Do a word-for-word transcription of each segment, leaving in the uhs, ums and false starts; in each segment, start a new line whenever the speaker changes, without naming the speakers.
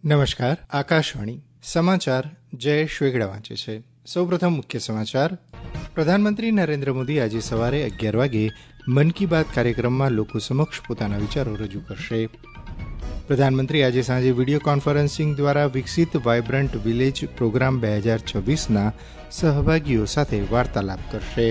નમસ્કાર. આકાશવાણી સમાચાર જયેશ વેગડા વાંચે છે. સૌપ્રથમ મુખ્ય સમાચાર. પ્રધાનમંત્રી નરેન્દ્ર મોદી આજે સવારે અગિયાર વાગે મન કી બાત કાર્યક્રમમાં લોકો સમક્ષ પોતાના વિચારો રજૂ કરશે. પ્રધાનમંત્રી આજે સાંજે વિડીયો કોન્ફરન્સિંગ દ્વારા વિકસિત વાયબ્રન્ટ વિલેજ પ્રોગ્રામ બે હજાર છવ્વીસના સહભાગીઓ સાથે વાર્તાલાપ કરશે.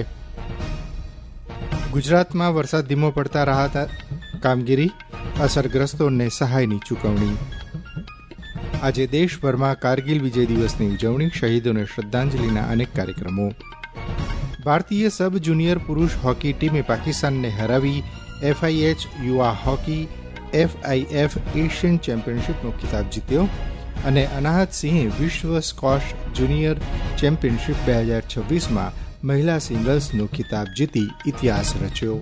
ગુજરાતમાં વરસાદ ધીમો પડતા રાહત કામગીરી, અસરગ્રસ્તોને સહાયની ચૂકવણી. આજે દેશભરમાં કારગિલ વિજય દિવસની ઉજવણી, શહીદોને શ્રદ્ધાંજલિના અનેક કાર્યક્રમો. ભારતીય સબ જુનિયર પુરુષ હોકી ટીમે પાકિસ્તાનને હરાવી એફઆઈએચ યુવા હોકી એફઆઈએફ એશિયન ચેમ્પિયનશીપનો ખિતાબ જીત્યો અને અનાહત સિંહે વિશ્વ સ્કોશ જુનિયર ચેમ્પિયનશીપ બે હજાર છવ્વીસમાં મહિલા સિંગલ્સનો ખિતાબ જીતી ઇતિહાસ રચ્યો.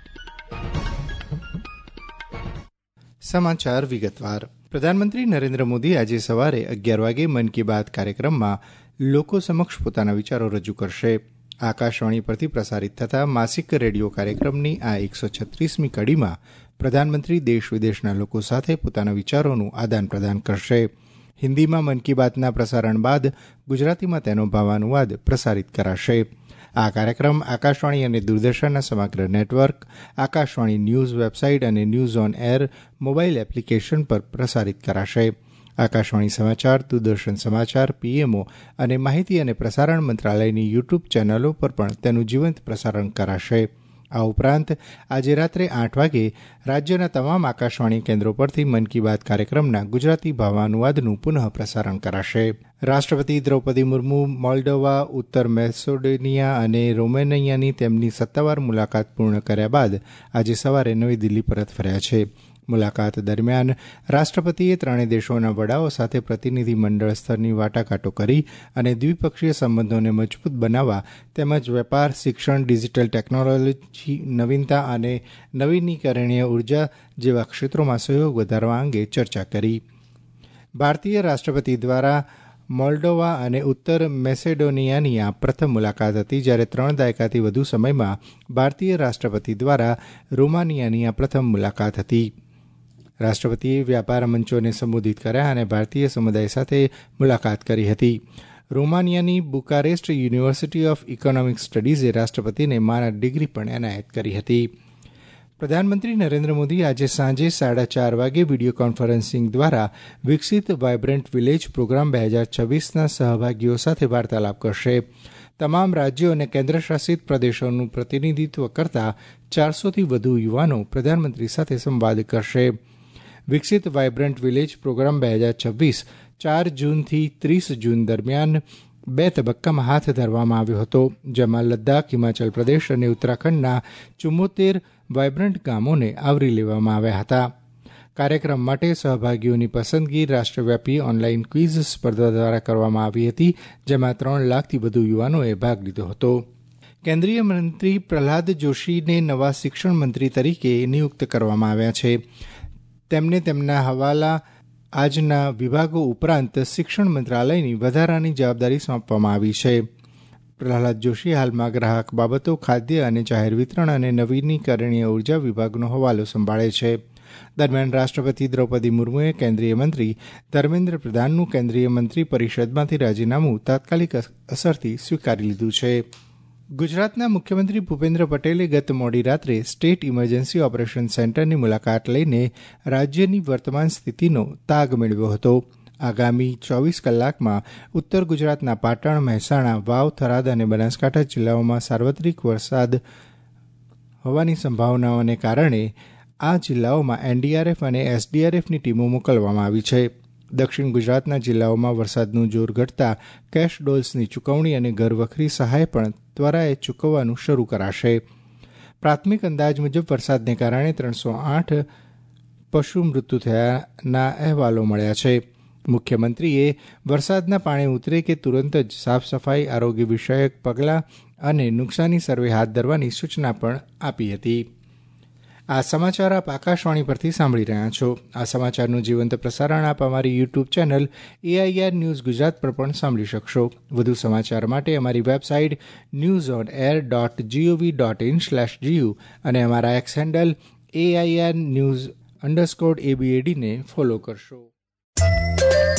સમાચાર વિગતવાર. પ્રધાનમંત્રી નરેન્દ્ર મોદી આજે સવારે અગિયાર વાગે મન કી બાત કાર્યક્રમમાં લોકો સમક્ષ પોતાના વિચારો રજૂ કરશે. આકાશવાણી પરથી પ્રસારિત થતા માસિક રેડિયો કાર્યક્રમની આ એકસો છત્રીસમી કડીમાં પ્રધાનમંત્રી દેશ વિદેશના લોકો સાથે પોતાના વિચારોનું આદાન પ્રદાન કરશે. હિન્દીમાં મન કી બાતના પ્રસારણ બાદ ગુજરાતીમાં તેનો ભાવાનુવાદ પ્રસારિત કરાશે. આ કાર્યક્રમ આકાશવાણી અને દૂરદર્શનના સમગ્ર નેટવર્ક, આકાશવાણી ન્યૂઝ વેબસાઇટ અને news on air mobile application પર પ્રસારિત કરાશે. આકાશવાણી સમાચાર, દૂરદર્શન સમાચાર, પીએમઓ અને માહિતી અને પ્રસારણ મંત્રાલયની યુટ્યુબ ચેનલો પર પણ તેનું જીવંત પ્રસારણ કરાશે. આ ઉપરાંત આજે રાત્રે આઠ વાગે રાજ્યના તમામ આકાશવાણી કેન્દ્રો પરથી મન કી બાત કાર્યક્રમના ગુજરાતી ભાવાનુવાદનું પુનઃ પ્રસારણ કરાશે. રાષ્ટ્રપતિ દ્રૌપદી મુર્મુ મોલ્ડોવા, ઉત્તર મેસેડોનિયા અને રોમેનિયાની તેમની સત્તાવાર મુલાકાત પૂર્ણ કર્યા બાદ આજે સવારે નવી દિલ્હી પરત ફર્યા છે. મુલાકાત દરમિયાન રાષ્ટ્રપતિએ ત્રણેય દેશોના વડાઓ સાથે પ્રતિનિધિ મંડળ સ્તરની વાટાઘાટો કરી અને દ્વિપક્ષીય સંબંધોને મજબૂત બનાવવા તેમજ વેપાર, શિક્ષણ, ડિજિટલ ટેકનોલોજી, નવીનતા અને નવીનીકરણીય ઉર્જા જેવા ક્ષેત્રોમાં સહયોગ વધારવા અંગે ચર્ચા કરી. ભારતીય રાષ્ટ્રપતિ દ્વારા મોલ્ડોવા અને ઉત્તર મેસેડોનિયાની આ પ્રથમ મુલાકાત હતી, જ્યારે ત્રણ દાયકાથી વધુ સમયમાં ભારતીય રાષ્ટ્રપતિ દ્વારા રોમાનિયાની આ પ્રથમ મુલાકાત હતી. રાષ્ટ્રપતિએ વ્યાપાર મંચોને સંબોધિત કર્યા અને ભારતીય સમુદાય સાથે મુલાકાત કરી હતી. રોમાનિયાની બુકારેસ્ટ યુનિવર્સિટી ઓફ ઇકોનોમિક સ્ટડીઝે રાષ્ટ્રપતિને માનદ ડિગ્રી પણ એનાયત કરી હતી. પ્રધાનમંત્રી નરેન્દ્ર મોદી આજે સાંજે સાડા ચાર વાગે વિડીયો કોન્ફરન્સિંગ દ્વારા વિકસિત વાયબ્રન્ટ વિલેજ પ્રોગ્રામ બે હજાર છવ્વીસના સહભાગીઓ સાથે વાર્તાલાપ કરશે. તમામ રાજ્યો અને કેન્દ્રશાસિત પ્રદેશોનું પ્રતિનિધિત્વ કરતા ચારસોથી વધુ યુવાનો પ્રધાનમંત્રી સાથે સંવાદ કરશે. વિકસિત વાયબ્રન્ટ વિલેજ પ્રોગ્રામ બે હજાર છવ્વીસ ચાર જૂનથી ત્રીસ જૂન દરમિયાન બે તબક્કામાં હાથ ધરવામાં આવ્યો હતો, જેમાં લદ્દાખ, હિમાચલ પ્રદેશ અને ઉત્તરાખંડના ચુમ્મોતેર વાયબ્રન્ટ ગામોને આવરી લેવામાં આવ્યા હતા. કાર્યક્રમ માટે સહભાગીઓની પસંદગી રાષ્ટ્રવ્યાપી ઓનલાઇન ક્વિઝ સ્પર્ધા દ્વારા કરવામાં આવી હતી, જેમાં ત્રણ લાખથી વધુ યુવાનોએ ભાગ લીધો હતો. કેન્દ્રીય મંત્રી પ્રહલાદ જોશીને નવા શિક્ષણ મંત્રી તરીકે નિયુક્ત કરવામાં આવ્યા છે. તેમને તેમના હવાલા આજના વિભાગો ઉપરાંત શિક્ષણ મંત્રાલયની વધારાની જવાબદારી સોંપવામાં આવી છે. પ્રહલાદ જોશી હાલમાં ગ્રાહક બાબતો, ખાદ્ય અને જાહેર વિતરણ અને નવીનીકરણીય ઉર્જા વિભાગનો હવાલો સંભાળે છે. દરમિયાન રાષ્ટ્રપતિ દ્રૌપદી મુર્મુએ કેન્દ્રીય મંત્રી ધર્મેન્દ્ર પ્રધાનનું કેન્દ્રીય મંત્રી પરિષદમાંથી રાજીનામું તાત્કાલિક અસરથી સ્વીકારી લીધું છે. ગુજરાતના મુખ્યમંત્રી ભૂપેન્દ્ર પટેલે ગત મોડી રાત્રે સ્ટેટ ઇમરજન્સી ઓપરેશન સેન્ટરની મુલાકાત લઈને રાજ્યની વર્તમાન સ્થિતિનો તાગ મેળવ્યો હતો. આગામી ચોવીસ કલાકમાં ઉત્તર ગુજરાતના પાટણ, મહેસાણા, વાવ, થરાદ અને બનાસકાંઠા જિલ્લાઓમાં સાર્વત્રિક વરસાદ હોવાની સંભાવનાઓને કારણે આ જિલ્લાઓમાં એનડીઆરએફ અને એસડીઆરએફની ટીમો મોકલવામાં આવી છે. દક્ષિણ ગુજરાતના જિલ્લાઓમાં વરસાદનું જોર ઘટતા કેશ ડોલ્સની ચૂકવણી અને ઘરવખરી સહાય પણ ત્વરાએ ચૂકવવાનું શરૂ કરાશે. પ્રાથમિક અંદાજ મુજબ વરસાદને કારણે ત્રણસો આઠ પશુ મૃત્યુ થયાના અહેવાલો મળ્યા છે. મુખ્યમંત્રીએ વરસાદના પાણી ઉતરે કે તુરંત જ સાફ સફાઈ, આરોગ્ય વિષયક પગલાં અને નુકસાની સર્વે હાથ ધરવાની સૂચના પણ આપી હતી. આ સમાચાર આપ આકાશવાણી પરથી સાંભળી રહ્યા છો. આ સમાચારનું જીવંત પ્રસારણ આપ અમારી YouTube channel AIR news Gujarat પર પણ સાંભળી શકશો. વધુ સમાચાર માટે અમારી website news on air dot GOV dot in slash GU અને અમારા X handle AIR news underscore એબીએડીને ફોલો કરશો.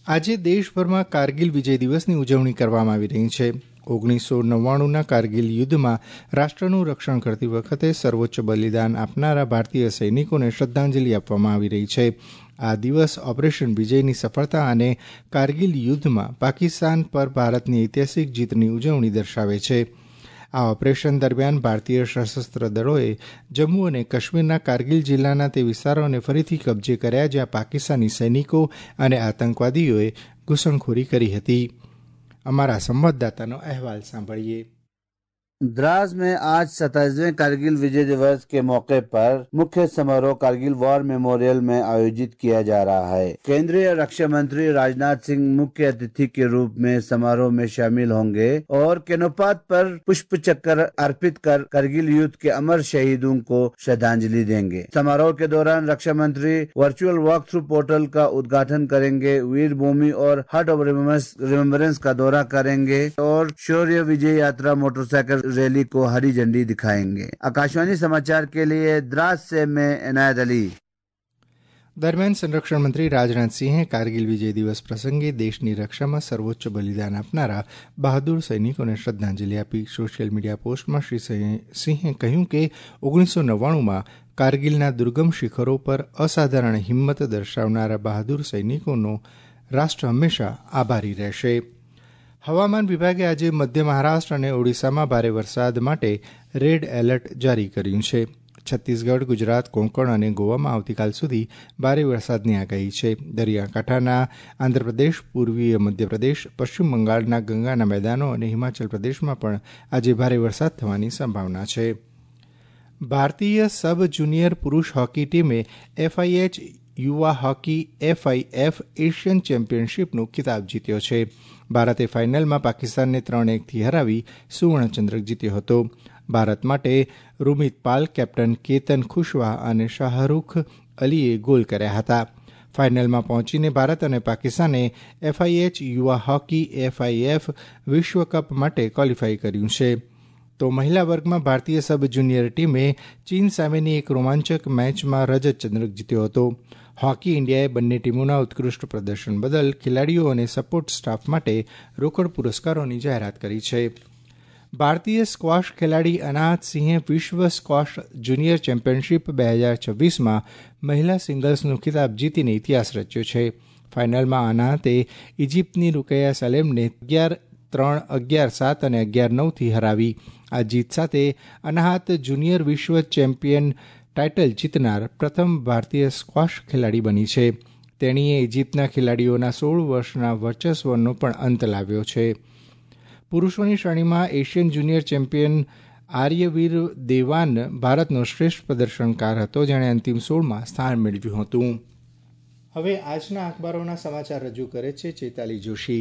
આજે દેશભરમાં કારગિલ વિજય દિવસની ઉજવણી કરવામાં આવી રહી છે. ઓગણીસો નવ્વાણુંના કારગિલ યુદ્ધમાં રાષ્ટ્રનું રક્ષણ કરતી વખતે સર્વોચ્ચ બલિદાન આપનારા ભારતીય સૈનિકોને શ્રદ્ધાંજલિ આપવામાં આવી રહી છે. આ દિવસ ઓપરેશન વિજયની સફળતા અને કારગિલ યુદ્ધમાં પાકિસ્તાન પર ભારતની ઐતિહાસિક જીતની ઉજવણી દર્શાવે છે. આ ઓપરેશન દરમિયાન ભારતીય સશસ્ત્ર દળોએ જમ્મુ અને કાશ્મીરના કારગિલ જિલ્લાના તે વિસ્તારોને ફરીથી કબજે કર્યા જ્યાં પાકિસ્તાની સૈનિકો અને આતંકવાદીઓએ ઘૂસણખોરી કરી હતી. અમારા સંવાદદાતાનો અહેવાલ સાંભળીએ.
द्रास में आज सत्ताईसवें कारगिल विजय दिवस के मौके पर मुख्य समारोह कारगिल वॉर मेमोरियल में आयोजित किया जा रहा है. केंद्रीय रक्षा मंत्री राजनाथ सिंह मुख्य अतिथि के रूप में समारोह में शामिल होंगे और केनोपात पर पुष्प चक्र अर्पित कर कारगिल युद्ध के अमर शहीदों को श्रद्धांजलि देंगे. समारोह के दौरान रक्षा मंत्री वर्चुअल वॉक थ्रू पोर्टल का उद्घाटन करेंगे, वीर भूमि और हार्ट ऑफ रिमेम्बरेंस का दौरा करेंगे और शौर्य विजय यात्रा मोटरसाइकिल रैली को हरी झंडी दिखाएंगे. आकाशवाणी समाचार के लिए द्रास से मैं इनायत अली.
દરમિયાન સંરક્ષણ મંત્રી રાજનાથસિંહે કારગિલ વિજય દિવસ પ્રસંગે દેશની રક્ષામાં સર્વોચ્ચ બલિદાન આપનારા બહાદુર સૈનિકોને શ્રદ્ધાંજલિ આપી. સોશિયલ મીડિયા પોસ્ટમાં શ્રી સિંહે કહ્યું કે ઓગણીસો નવ્વાણુંમાં કારગિલના દુર્ગમ શિખરો પર અસાધારણ હિંમત દર્શાવનારા બહાદુર સૈનિકોનો રાષ્ટ્ર હંમેશા આભારી રહેશે. હવામાન વિભાગે આજે મધ્ય મહારાષ્ટ્ર અને ઓડિશામાં ભારે વરસાદ માટે રેડ એલર્ટ જારી કર્યું છે. છત્તીસગઢ, ગુજરાત, કોંકણ અને ગોવામાં આવતીકાલ સુધી ભારે વરસાદની આગાહી છે. દરિયાકાંઠાના આંધ્રપ્રદેશ, પૂર્વીય મધ્યપ્રદેશ, પશ્ચિમ બંગાળના ગંગાના મેદાનો અને હિમાચલ પ્રદેશમાં પણ આજે ભારે વરસાદ થવાની સંભાવના છે. ભારતીય સબ જુનિયર પુરૂષ હોકી ટીમે એફઆઈએચ યુવા હોકી એફઆઈએફ એશિયન ચેમ્પિયનશીપનો ખિતાબ જીત્યો છે. ભારતે ફાઇનલમાં પાકિસ્તાનને ત્રણ એકથી હરાવી સુવર્ણચંદ્રક જીત્યો હતો. ભારત માટે રૂમિત પાલ, કેપ્ટન કેતન ખુશવાહ અને શાહરૂખ અલીએ ગોલ કર્યા હતા. ફાઇનલમાં પહોંચીને ભારત અને પાકિસ્તાને એફઆઈએચ યુવા હોકી એફઆઈએફ વિશ્વકપ માટે ક્વોલિફાય કર્યું છે. તો મહિલા વર્ગમાં ભારતીય સબ જુનિયર ટીમે ચીન સામેની એક રોમાંચક મેચમાં રજત ચંદ્રક જીત્યો હતો. હોકી ઇન્ડિયાએ બંને ટીમોના ઉત્કૃષ્ટ પ્રદર્શન બદલ ખેલાડીઓ અને સપોર્ટ સ્ટાફ માટે રોકડ પુરસ્કારોની જાહેરાત કરી છે. ભારતીય સ્ક્વોશ ખેલાડી અનાહત સિંહે વિશ્વ સ્ક્વોશ જુનિયર ચેમ્પિયનશીપ બે હજાર છવ્વીસમાં મહિલા સિંગલ્સનો ખિતાબ જીતીને ઇતિહાસ રચ્યો છે. ફાઇનલમાં અનાહતે ઇજિપ્તની રૂકૈયા સલેમને અગિયાર ત્રણ, અગિયાર સાત અને અગિયાર નવથી હરાવી. આ જીત સાથે અનાહત જુનિયર વિશ્વ ચેમ્પિયન ટાઇટલ જીતનાર પ્રથમ ભારતીય સ્ક્વોશ ખેલાડી બની છે. તેણીએ ઇજિપ્તના ખેલાડીઓના સોળ વર્ષના વર્ચસ્વનો પણ અંત લાવ્યો છે. પુરુષોની શ્રેણીમાં Asian junior champion Aryaveer Dewan ભારતનો શ્રેષ્ઠ પ્રદર્શનકાર હતો, જેણે અંતિમ સોળમાં સ્થાન મેળવ્યું હતું. હવે આજના અખબારોના સમાચાર રજૂ કરે છે ચેતાલી જોશી.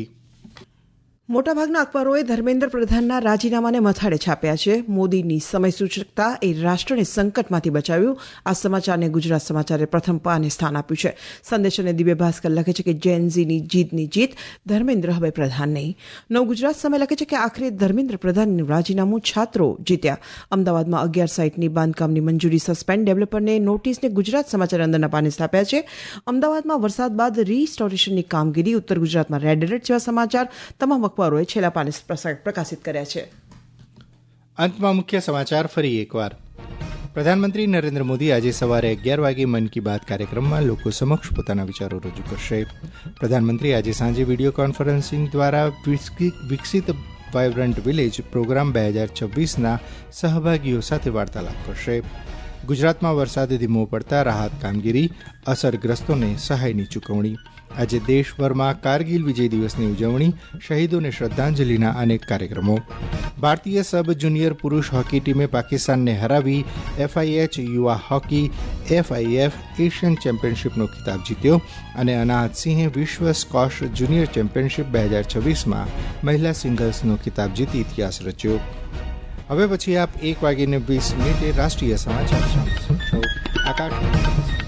મોટાભાગના અખબારોએ ધર્મેન્દ્ર પ્રધાનના રાજીનામાને મથાળે છાપ્યા છે. મોદીની સમયસૂચકતા એ રાષ્ટ્રને સંકટમાંથી બચાવ્યું. આ સમાચારને ગુજરાત સમાચારે પ્રથમ પાને સ્થાન આપ્યું છે. સંદેશ અને દિવ્ય ભાસ્કર લખે છે કે જેનઝીની જીતની જીત, ધર્મેન્દ્ર હવે પ્રધાન નહીં. નવ ગુજરાત સમય લખે છે કે આખરે ધર્મેન્દ્ર પ્રધાનનું રાજીનામું છાત્રો જીત્યા. અમદાવાદમાં અગિયાર સાઇટની બાંધકામની મંજૂરી સસ્પેન્ડ, ડેવલપરને નોટિસને ગુજરાત સમાચાર અંદરના પાને સ્થાપ્યા છે. અમદાવાદમાં વરસાદ બાદ રીસ્ટોરેશનની કામગીરી, ઉત્તર ગુજરાતમાં રેડ એલર્ટ જેવા સમાચાર તમામ અખબારોએ છેલ્લા પાને પ્રકાશિત કર્યા છે.
અંતમાં મુખ્ય સમાચાર ફરી એકવાર. પ્રધાનમંત્રી નરેન્દ્ર મોદી આજે સવારે અગિયાર વાગે મન કી બાત કાર્યક્રમમાં લોકો સમક્ષ પોતાના વિચારો રજૂ કરશે. પ્રધાનમંત્રી આજે સાંજે વિડીયો કોન્ફરન્સિંગ દ્વારા વિકસિત વાયબ્રન્ટ વિલેજ પ્રોગ્રામ બે હજાર છવ્વીસના સહભાગીઓ સાથે વાર્તાલાપ કરશે. ગુજરાતમાં વરસાદ ધીમો પડતા રાહત કામગીરી, અસરગ્રસ્તોને સહાયની ચૂકવણી. આજે દેશભરમાં કારગિલ વિજય દિવસની ઉજવણી, શહીદોને શ્રદ્ધાંજલિના અનેક કાર્યક્રમો. ભારતીય સબ જુનિયર પુરૂષ હોકી ટીમે પાકિસ્તાનને હરાવી એફઆઈએચ યુવા હોકી એફઆઈએફ એશિયન ચેમ્પિયનશીપનો ખિતાબ જીત્યો. અને અનાહત સિંહે વિશ્વ સ્ક્વોશ જુનિયર ચેમ્પિયનશીપ બે હજાર છવ્વીસમાં મહિલા સિંગલ્સનો ખિતાબ જીતી ઇતિહાસ રચ્યો. હવે પછી આપ એક વાગીને વીસ મિનિટે રાષ્ટ્રીય સમાચાર સાંભળશો. આકાશ